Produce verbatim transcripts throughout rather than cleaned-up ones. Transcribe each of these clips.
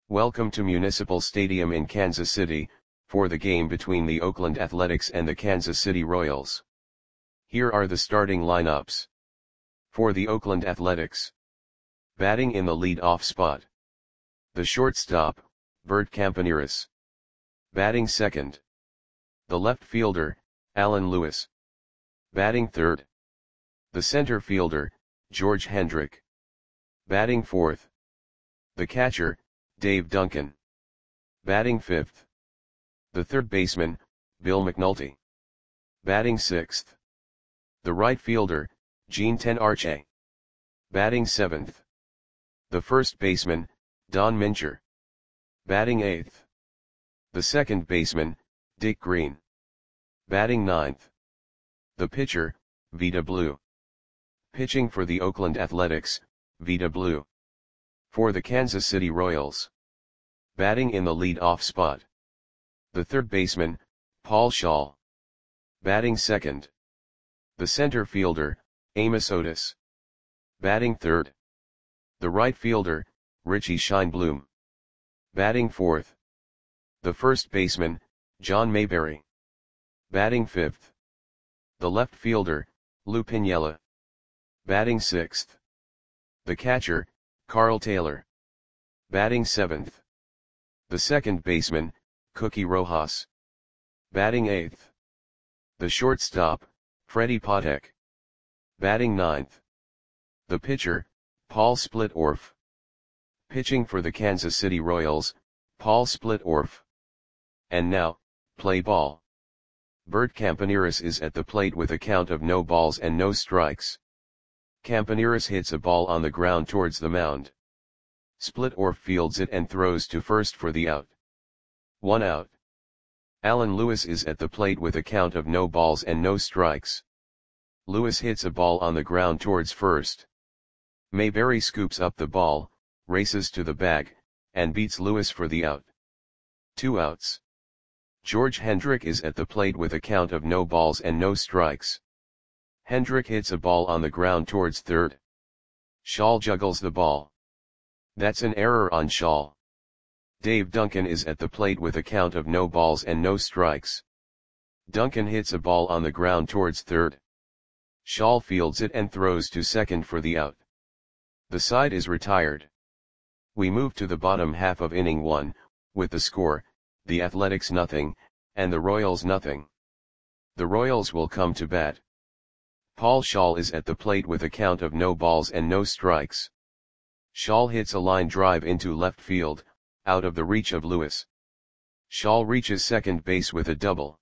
Welcome to Municipal Stadium in Kansas City, for the game between the Oakland Athletics and the Kansas City Royals. Here are the starting lineups. For the Oakland Athletics. Batting in the lead-off spot. The shortstop, Bert Campaneris. Batting second. The left fielder, Alan Lewis. Batting third. The center fielder, George Hendrick. Batting fourth. The catcher, Dave Duncan. Batting fifth. The third baseman, Bill McNulty. Batting sixth. The right fielder, Gene Tenarche. Batting seventh. The first baseman, Don Mincher. Batting eighth. The second baseman, Dick Green. Batting ninth. The pitcher, Vida Blue. Pitching for the Oakland Athletics, Vida Blue. For the Kansas City Royals. Batting in the lead-off spot. The third baseman, Paul Schaal. Batting second. The center fielder, Amos Otis. Batting third. The right fielder, Richie Scheinblum. Batting fourth. The first baseman, John Mayberry. Batting fifth. The left fielder, Lou Piniella. Batting sixth. The catcher, Carl Taylor. Batting seventh. The second baseman, Cookie Rojas. Batting eighth. The shortstop, Freddie Patek. Batting ninth. The pitcher, Paul Splitorf. Pitching for the Kansas City Royals, Paul Splitorf. And now, play ball. Bert Campaneris is at the plate with a count of no balls and no strikes. Campaneris hits a ball on the ground towards the mound. Splitorf fields it and throws to first for the out. One out. Alan Lewis is at the plate with a count of no balls and no strikes. Lewis hits a ball on the ground towards first. Mayberry scoops up the ball, races to the bag, and beats Lewis for the out. Two outs. George Hendrick is at the plate with a count of no balls and no strikes. Hendrick hits a ball on the ground towards third. Schaal juggles the ball. That's an error on Schaal. Dave Duncan is at the plate with a count of no balls and no strikes. Duncan hits a ball on the ground towards third. Schaal fields it and throws to second for the out. The side is retired. We move to the bottom half of inning one, with the score, the Athletics nothing, and the Royals nothing. The Royals will come to bat. Paul Schaal is at the plate with a count of no balls and no strikes. Schaal hits a line drive into left field, out of the reach of Lewis. Schaal reaches second base with a double.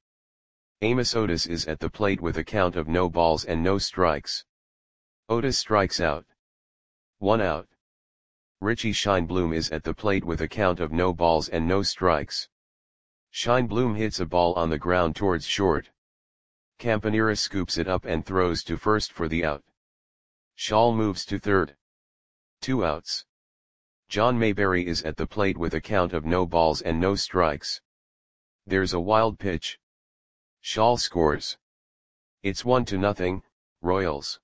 Amos Otis is at the plate with a count of no balls and no strikes. Otis strikes out. One out. Richie Scheinblum is at the plate with a count of no balls and no strikes. Scheinblum hits a ball on the ground towards short. Campaneris scoops it up and throws to first for the out. Schaal moves to third. Two outs. John Mayberry is at the plate with a count of no balls and no strikes. There's a wild pitch. Schaal scores. It's one to nothing, Royals.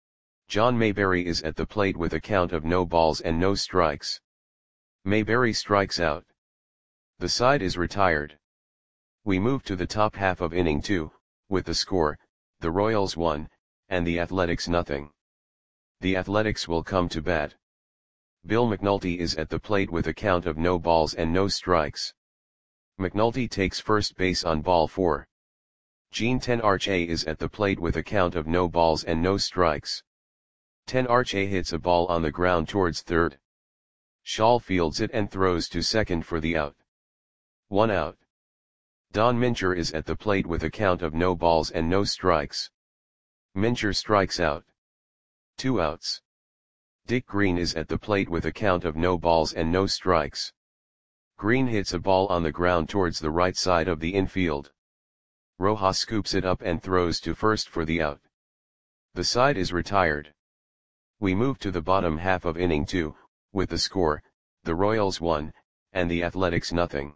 John Mayberry is at the plate with a count of no balls and no strikes. Mayberry strikes out. The side is retired. We move to the top half of inning two, with the score, the Royals one, and the Athletics nothing. The Athletics will come to bat. Bill McNulty is at the plate with a count of no balls and no strikes. McNulty takes first base on ball four. Gene Tenarche is at the plate with a count of no balls and no strikes. Tenarche hits a ball on the ground towards third. Schaal fields it and throws to second for the out. One out. Don Mincher is at the plate with a count of no balls and no strikes. Mincher strikes out. Two outs. Dick Green is at the plate with a count of no balls and no strikes. Green hits a ball on the ground towards the right side of the infield. Rojas scoops it up and throws to first for the out. The side is retired. We move to the bottom half of inning two, with the score, the Royals one, and the Athletics nothing.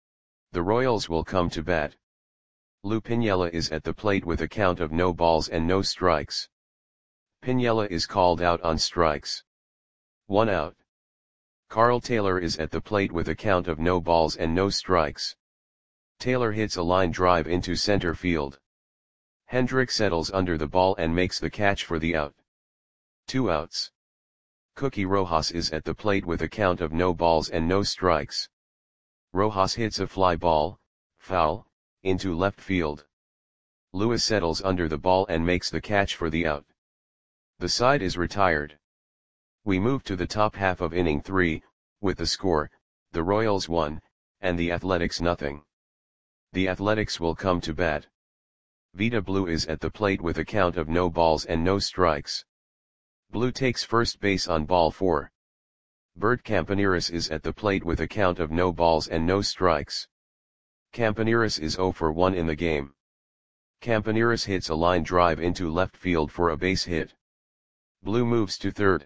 The Royals will come to bat. Lou Piniella is at the plate with a count of no balls and no strikes. Piniella is called out on strikes. One out. Carl Taylor is at the plate with a count of no balls and no strikes. Taylor hits a line drive into center field. Hendrick settles under the ball and makes the catch for the out. Two outs. Cookie Rojas is at the plate with a count of no balls and no strikes. Rojas hits a fly ball, foul, into left field. Lewis settles under the ball and makes the catch for the out. The side is retired. We move to the top half of inning three, with the score, the Royals one, and the Athletics nothing. The Athletics will come to bat. Vida Blue is at the plate with a count of no balls and no strikes. Blue takes first base on ball four. Bert Campaneris is at the plate with a count of no balls and no strikes. Campaneris is oh for one in the game. Campaneris hits a line drive into left field for a base hit. Blue moves to third.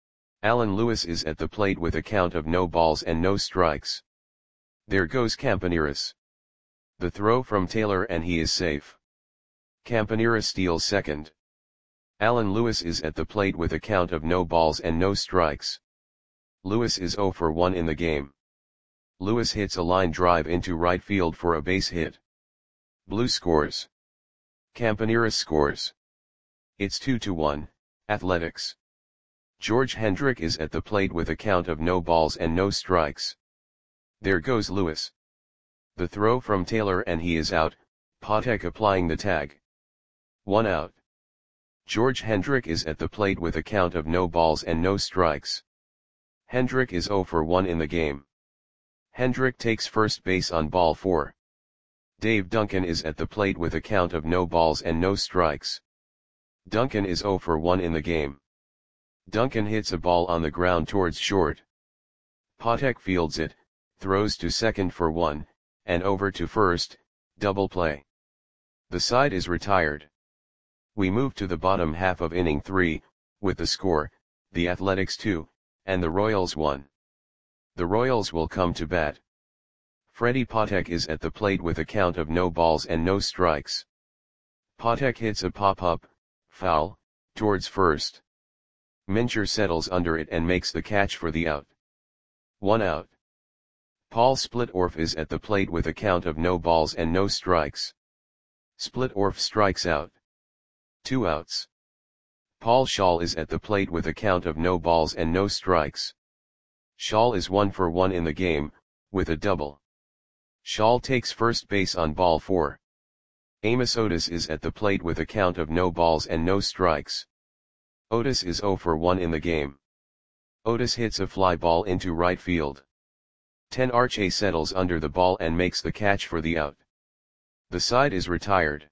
Alan Lewis is at the plate with a count of no balls and no strikes. There goes Campaneris. The throw from Taylor and he is safe. Campaneris steals second. Alan Lewis is at the plate with a count of no balls and no strikes. Lewis is oh for one in the game. Lewis hits a line drive into right field for a base hit. Blue scores. Campaneris scores. It's two to one, Athletics. George Hendrick is at the plate with a count of no balls and no strikes. There goes Lewis. The throw from Taylor and he is out, Patek applying the tag. One out. George Hendrick is at the plate with a count of no balls and no strikes. Hendrick is oh for one in the game. Hendrick takes first base on ball four. Dave Duncan is at the plate with a count of no balls and no strikes. Duncan is oh for one in the game. Duncan hits a ball on the ground towards short. Patek fields it, throws to second for one, and over to first, double play. The side is retired. We move to the bottom half of inning three, with the score, the Athletics two, and the Royals one. The Royals will come to bat. Freddie Patek is at the plate with a count of no balls and no strikes. Patek hits a pop-up, foul, towards first. Mincher settles under it and makes the catch for the out. One out. Paul Splitorf is at the plate with a count of no balls and no strikes. Splitorf strikes out. Two outs. Paul Schall is at the plate with a count of no balls and no strikes. Schall is one for one in the game, with a double. Schall takes first base on ball four. Amos Otis is at the plate with a count of no balls and no strikes. Otis is oh for one in the game. Otis hits a fly ball into right field. Ten Arche settles under the ball and makes the catch for the out. The side is retired.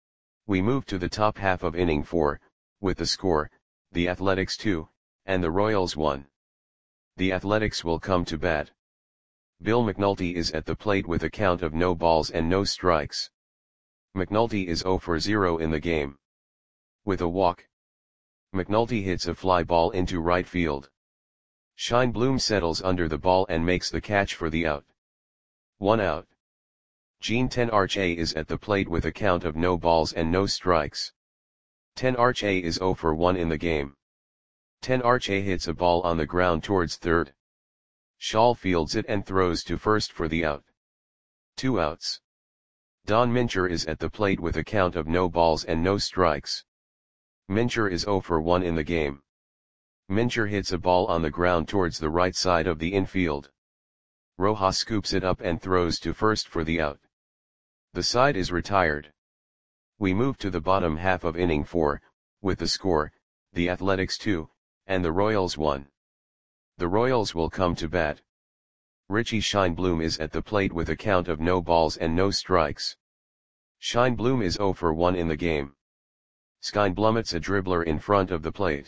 We move to the top half of inning four, with the score, the Athletics two, and the Royals one. The Athletics will come to bat. Bill McNulty is at the plate with a count of no balls and no strikes. McNulty is oh for zero in the game. With a walk. McNulty hits a fly ball into right field. Scheinblum settles under the ball and makes the catch for the out. One out. Gene Ten Arche is at the plate with a count of no balls and no strikes. Ten Arche is oh for one in the game. Ten Arche hits a ball on the ground towards third. Schall fields it and throws to first for the out. Two outs. Don Mincher is at the plate with a count of no balls and no strikes. Mincher is oh for one in the game. Mincher hits a ball on the ground towards the right side of the infield. Rojas scoops it up and throws to first for the out. The side is retired. We move to the bottom half of inning four, with the score, the Athletics two, and the Royals one. The Royals will come to bat. Richie Scheinblum is at the plate with a count of no balls and no strikes. Scheinblum is oh for one in the game. Scheinblum hits a dribbler in front of the plate.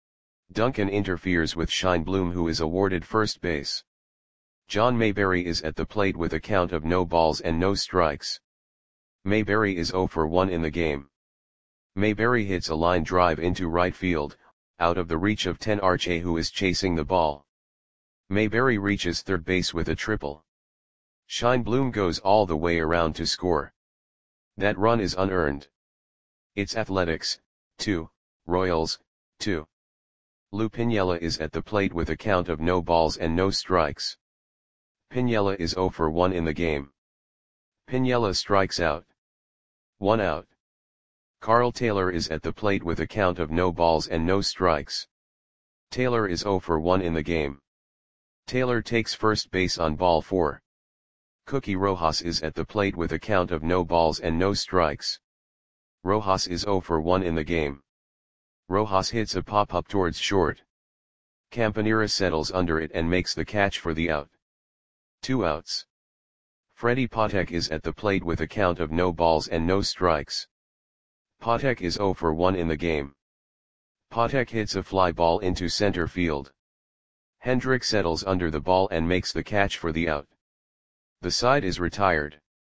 Duncan interferes with Scheinblum, who is awarded first base. John Mayberry is at the plate with a count of no balls and no strikes. Mayberry is oh for one in the game. Mayberry hits a line drive into right field, out of the reach of Ten Arche, who is chasing the ball. Mayberry reaches third base with a triple. Scheinblum goes all the way around to score. That run is unearned. It's Athletics, two, Royals, two. Lou Piniella is at the plate with a count of no balls and no strikes. Piniella is zero for one in the game. Piniella strikes out. One out. Carl Taylor is at the plate with a count of no balls and no strikes. Taylor is zero for one in the game. Taylor takes first base on ball four. Cookie Rojas is at the plate with a count of no balls and no strikes. Rojas is zero for one in the game. Rojas hits a pop-up towards short. Campanera settles under it and makes the catch for the out. Two outs. Freddie Patek is at the plate with a count of no balls and no strikes. Patek is zero for one in the game. Patek hits a fly ball into center field. Hendrick settles under the ball and makes the catch for the out. The side is retired.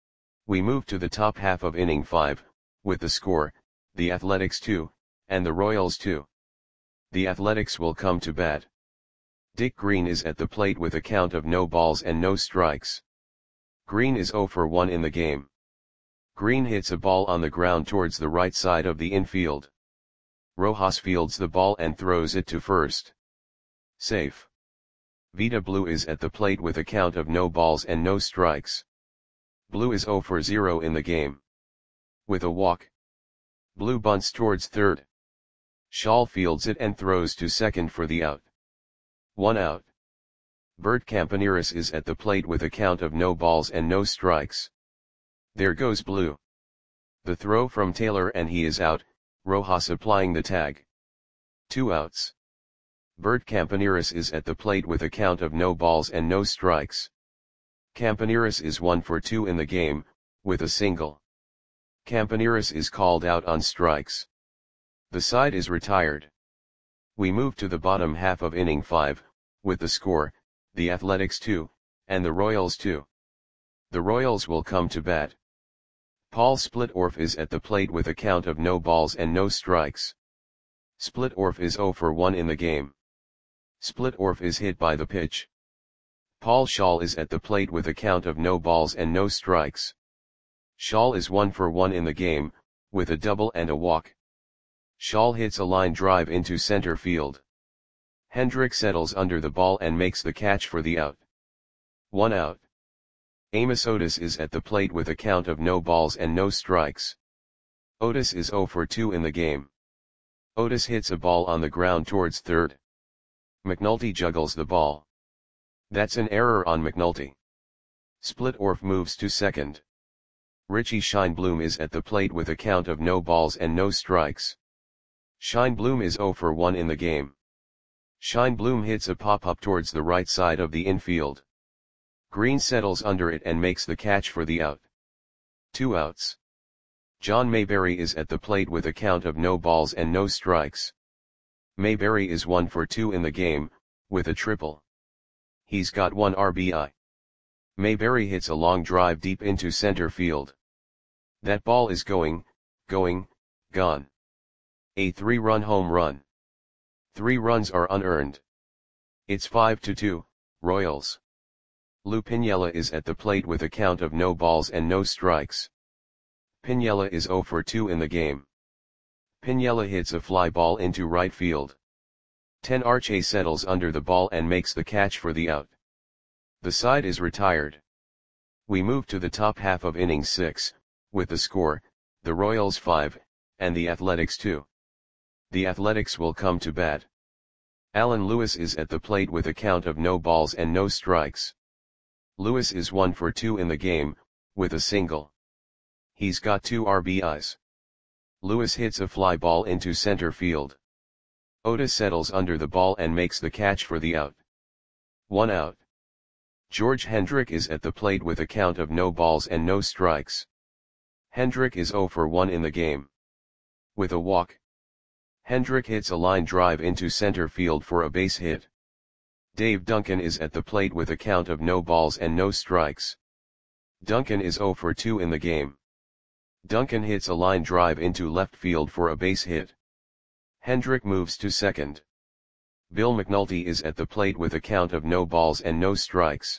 We move to the top half of inning five, with the score, the Athletics two, and the Royals two. The Athletics will come to bat. Dick Green is at the plate with a count of no balls and no strikes. Green is zero for one in the game. Green hits a ball on the ground towards the right side of the infield. Rojas fields the ball and throws it to first. Safe. Vida Blue is at the plate with a count of no balls and no strikes. Blue is zero for zero in the game. With a walk, Blue bunts towards third. Shaw fields it and throws to second for the out. One out. Bert Campaneris is at the plate with a count of no balls and no strikes. There goes Blue. The throw from Taylor and he is out, Rojas applying the tag. Two outs. Bert Campaneris is at the plate with a count of no balls and no strikes. Campaneris is one for two in the game, with a single. Campaneris is called out on strikes. The side is retired. We move to the bottom half of inning five, with the score, the Athletics two, and the Royals two. The Royals will come to bat. Paul Splitorf is at the plate with a count of no balls and no strikes. Splitorf is zero for one in the game. Splitorf is hit by the pitch. Paul Schall is at the plate with a count of no balls and no strikes. Schall is one for one in the game, with a double and a walk. Schall hits a line drive into center field. Hendrick settles under the ball and makes the catch for the out. One out. Amos Otis is at the plate with a count of no balls and no strikes. Otis is zero for two in the game. Otis hits a ball on the ground towards third. McNulty juggles the ball. That's an error on McNulty. Splitorf moves to second. Richie Scheinblum is at the plate with a count of no balls and no strikes. Scheinblum is zero for one in the game. Scheinblum hits a pop-up towards the right side of the infield. Green settles under it and makes the catch for the out. Two outs. John Mayberry is at the plate with a count of no balls and no strikes. Mayberry is one for two in the game, with a triple. He's got one R B I. Mayberry hits a long drive deep into center field. That ball is going, going, gone. A three-run home run. Three runs are unearned. It's five to two, Royals. Lou Piniella is at the plate with a count of no balls and no strikes. Piniella is zero for two in the game. Piniella hits a fly ball into right field. Ten Arche settles under the ball and makes the catch for the out. The side is retired. We move to the top half of inning six, with the score, the Royals five, and the Athletics two. The Athletics will come to bat. Alan Lewis is at the plate with a count of no balls and no strikes. Lewis is one for two in the game, with a single. He's got two R B Is. Lewis hits a fly ball into center field. Otis settles under the ball and makes the catch for the out. One out. George Hendrick is at the plate with a count of no balls and no strikes. Hendrick is zero for one in the game. With a walk, Hendrick hits a line drive into center field for a base hit. Dave Duncan is at the plate with a count of no balls and no strikes. Duncan is zero for two in the game. Duncan hits a line drive into left field for a base hit. Hendrick moves to second. Bill McNulty is at the plate with a count of no balls and no strikes.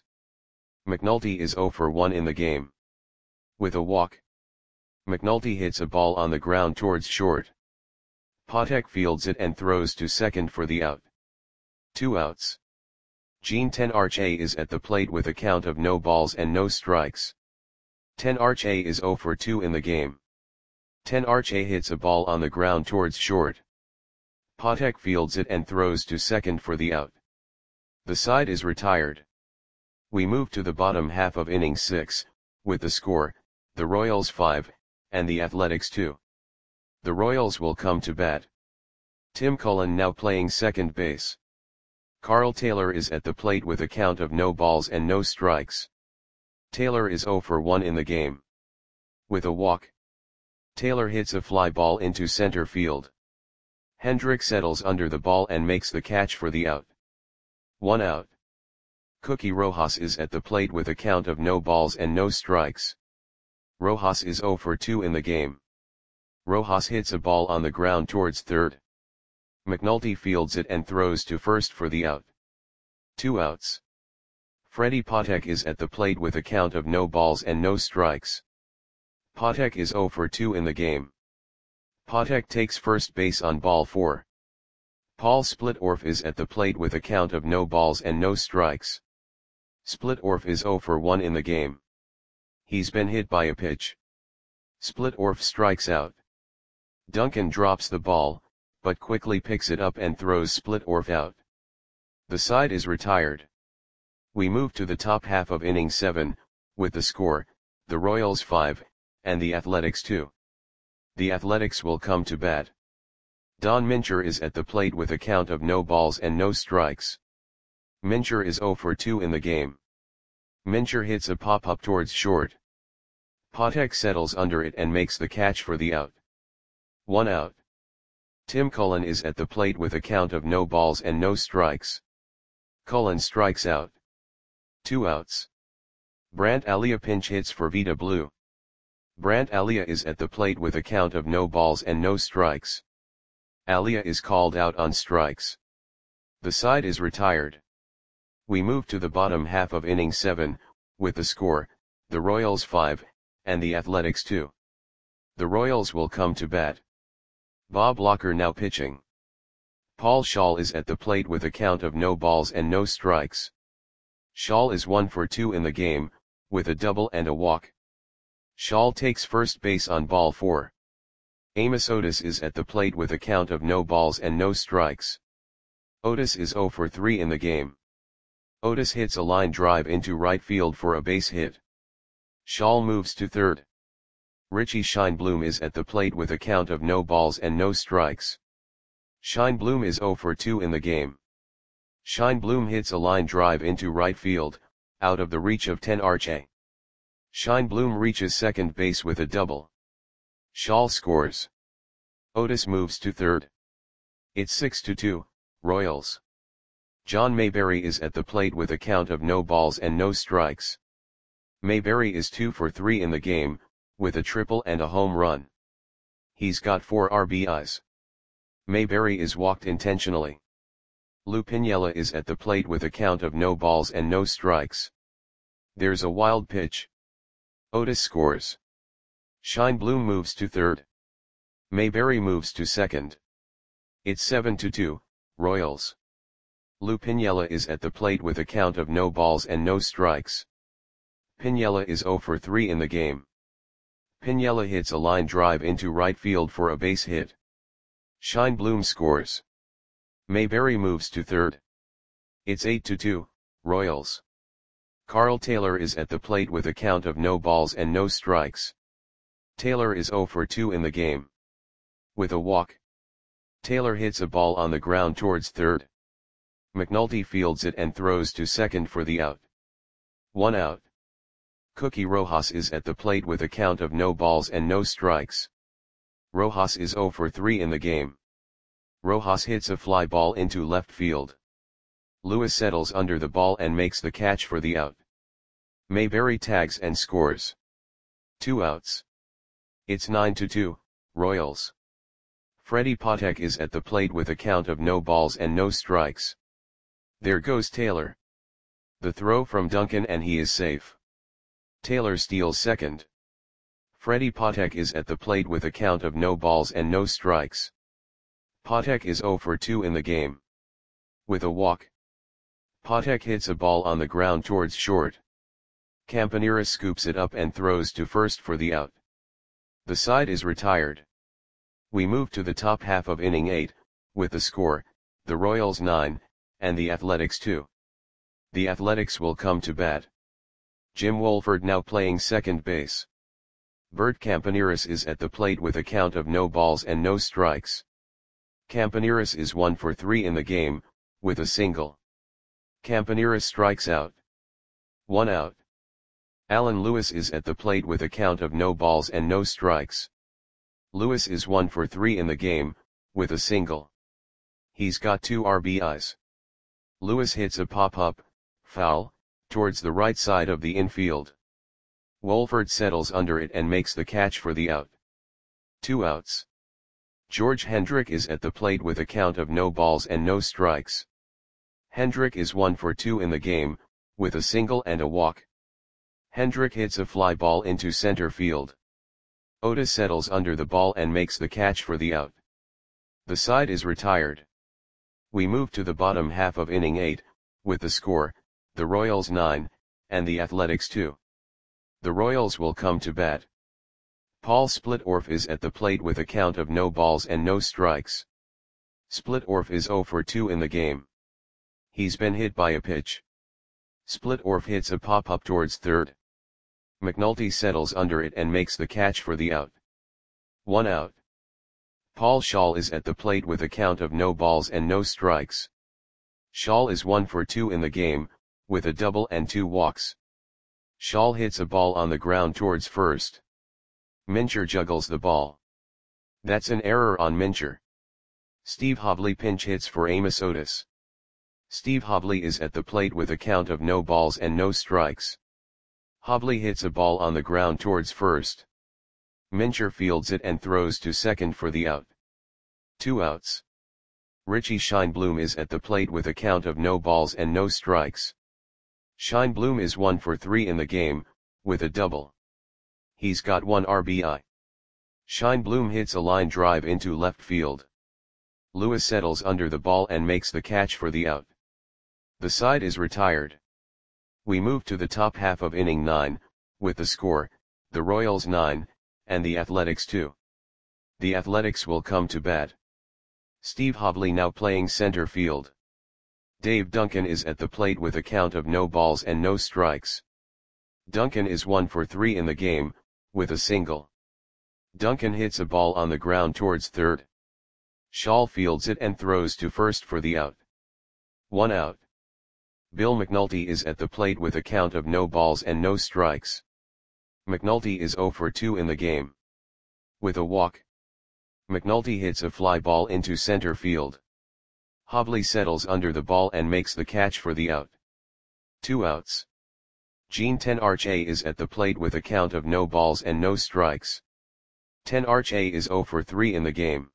McNulty is zero for one in the game. With a walk, McNulty hits a ball on the ground towards short. Patek fields it and throws to second for the out. Two outs. Jean Tenarche is at the plate with a count of no balls and no strikes. Tenarche is zero for two in the game. Tenarche hits a ball on the ground towards short. Patek fields it and throws to second for the out. The side is retired. We move to the bottom half of inning six, with the score, the Royals five, and the Athletics two. The Royals will come to bat. Tim Cullen now playing second base. Carl Taylor is at the plate with a count of no balls and no strikes. Taylor is zero for one in the game. With a walk, Taylor hits a fly ball into center field. Hendrick settles under the ball and makes the catch for the out. One out. Cookie Rojas is at the plate with a count of no balls and no strikes. Rojas is zero for two in the game. Rojas hits a ball on the ground towards third. McNulty fields it and throws to first for the out. Two outs. Freddie Patek is at the plate with a count of no balls and no strikes. Patek is zero for two in the game. Patek takes first base on ball four. Paul Splitorf is at the plate with a count of no balls and no strikes. Splitorf is zero for one in the game. He's been hit by a pitch. Splitorf strikes out. Duncan drops the ball, but quickly picks it up and throws Splitorf out. The side is retired. We move to the top half of inning seven, with the score, the Royals five, and the Athletics two. The Athletics will come to bat. Don Mincher is at the plate with a count of no balls and no strikes. Mincher is zero for two in the game. Mincher hits a pop-up towards short. Patek settles under it and makes the catch for the out. One out. Tim Cullen is at the plate with a count of no balls and no strikes. Cullen strikes out. Two outs. Brant Alia pinch hits for Vita Blue. Brant Alia is at the plate with a count of no balls and no strikes. Alia is called out on strikes. The side is retired. We move to the bottom half of inning seven, with the score, the Royals five, and the Athletics two. The Royals will come to bat. Bob Locker now pitching. Paul Schall is at the plate with a count of no balls and no strikes. Schall is one for two in the game, with a double and a walk. Schall takes first base on ball four. Amos Otis is at the plate with a count of no balls and no strikes. Otis is zero for three in the game. Otis hits a line drive into right field for a base hit. Schall moves to third. Richie Scheinblum is at the plate with a count of no balls and no strikes. Scheinblum is zero for two in the game. Scheinblum hits a line drive into right field, out of the reach of Tenarche. Scheinblum reaches second base with a double. Schall scores. Otis moves to third. It's six to two, Royals. John Mayberry is at the plate with a count of no balls and no strikes. Mayberry is two for three in the game, with a triple and a home run. He's got four R B Is. Mayberry is walked intentionally. Lou Piniella is at the plate with a count of no balls and no strikes. There's a wild pitch. Otis scores. Scheinblum moves to third. Mayberry moves to second. It's seven to two, Royals. Lou Piniella is at the plate with a count of no balls and no strikes. Piniella is zero for three in the game. Piniella hits a line drive into right field for a base hit. Scheinblum scores. Mayberry moves to third. It's eight to two, Royals. Carl Taylor is at the plate with a count of no balls and no strikes. Taylor is zero for two in the game. With a walk, Taylor hits a ball on the ground towards third. McNulty fields it and throws to second for the out. One out. Cookie Rojas is at the plate with a count of no balls and no strikes. Rojas is zero for three in the game. Rojas hits a fly ball into left field. Lewis settles under the ball and makes the catch for the out. Mayberry tags and scores. Two outs. It's nine to two, Royals. Freddie Patek is at the plate with a count of no balls and no strikes. There goes Taylor. The throw from Duncan and he is safe. Taylor steals second. Freddie Patek is at the plate with a count of no balls and no strikes. Patek is zero for two in the game. With a walk, Patek hits a ball on the ground towards short. Campaneris scoops it up and throws to first for the out. The side is retired. We move to the top half of inning eight, with the score, the Royals nine, and the Athletics two. The Athletics will come to bat. Jim Wolford now playing second base. Bert Campaneris is at the plate with a count of no balls and no strikes. Campaneris is one for three in the game, with a single. Campaneris strikes out. One out. Alan Lewis is at the plate with a count of no balls and no strikes. Lewis is one for three in the game, with a single. He's got two R B Is. Lewis hits a pop-up, foul, towards the right side of the infield. Wolford settles under it and makes the catch for the out. Two outs. George Hendrick is at the plate with a count of no balls and no strikes. Hendrick is one for two in the game, with a single and a walk. Hendrick hits a fly ball into center field. Otis settles under the ball and makes the catch for the out. The side is retired. We move to the bottom half of inning eight, with the score, the Royals nine, and the Athletics two. The Royals will come to bat. Paul Splitorf is at the plate with a count of no balls and no strikes. Splitorf is zero for two in the game. He's been hit by a pitch. Splitorf hits a pop-up towards third. McNulty settles under it and makes the catch for the out. One out. Paul Schall is at the plate with a count of no balls and no strikes. Schall is one for two in the game, with a double and two walks. Schall hits a ball on the ground towards first. Mincher juggles the ball. That's an error on Mincher. Steve Hobley pinch hits for Amos Otis. Steve Hobley is at the plate with a count of no balls and no strikes. Hobley hits a ball on the ground towards first. Mincher fields it and throws to second for the out. Two outs. Richie Scheinblum is at the plate with a count of no balls and no strikes. Scheinblum is one for three in the game, with a double. He's got one R B I. Scheinblum hits a line drive into left field. Lewis settles under the ball and makes the catch for the out. The side is retired. We move to the top half of inning nine, with the score, the Royals nine, and the Athletics two. The Athletics will come to bat. Steve Hobley now playing center field. Dave Duncan is at the plate with a count of no balls and no strikes. Duncan is one for three in the game, with a single. Duncan hits a ball on the ground towards third. Schall fields it and throws to first for the out. One out. Bill McNulty is at the plate with a count of no balls and no strikes. McNulty is zero for two in the game. With a walk, McNulty hits a fly ball into center field. Hobley settles under the ball and makes the catch for the out. Two outs. Gene Tenarche is at the plate with a count of no balls and no strikes. Tenarche is zero for three in the game.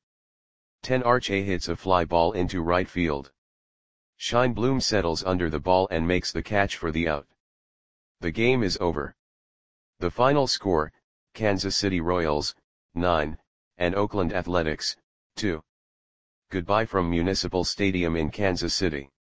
Tenarche hits a fly ball into right field. Scheinblum settles under the ball and makes the catch for the out. The game is over. The final score, Kansas City Royals, nine, and Oakland Athletics, two. Goodbye from Municipal Stadium in Kansas City.